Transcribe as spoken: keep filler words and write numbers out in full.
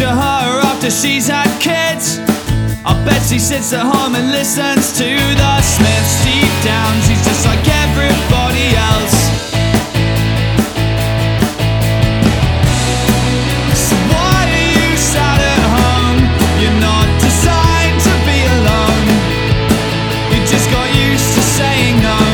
picture her after she's had kids. I bet she sits at home and listens to the Smiths. Deep down she's